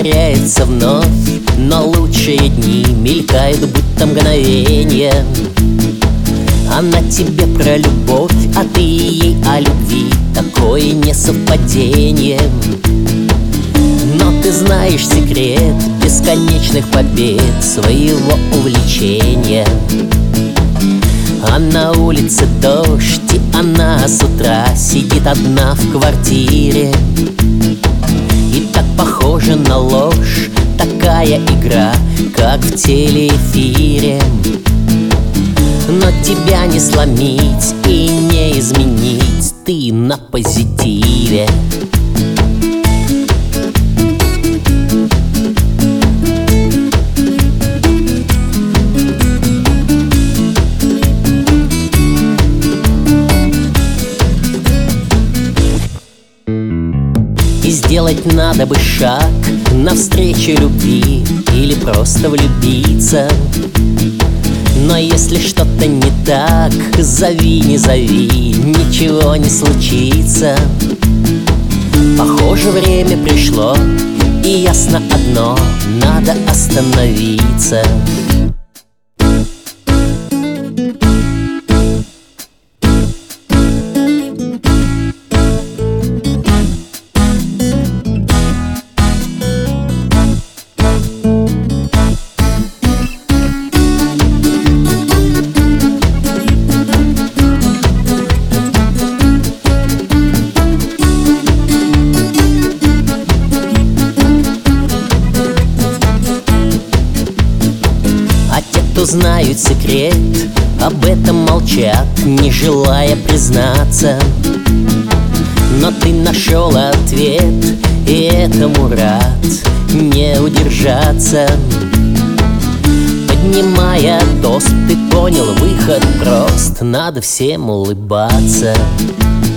повторяется вновь, но лучшие дни мелькают, будто мгновенья. Она тебе про любовь, а ты ей о любви. Такое несовпадение. Но ты знаешь секрет бесконечных побед своего увлечения. А на улице дождь, и она с утра сидит одна в квартире. И так похожа на ложь такая игра, как в телеэфире. Но тебя не сломить и не изменить, ты на позитиве. И сделать надо бы шаг навстречу любви или просто влюбиться. Но если что-то не так, зови, не зови, ничего не случится. Похоже, время пришло, и ясно одно: надо остановиться. Кто знают секрет, об этом молчат, не желая признаться. Но ты нашел ответ, и этому рад, не удержаться. Поднимая тост, ты понял, выход прост: надо всем улыбаться.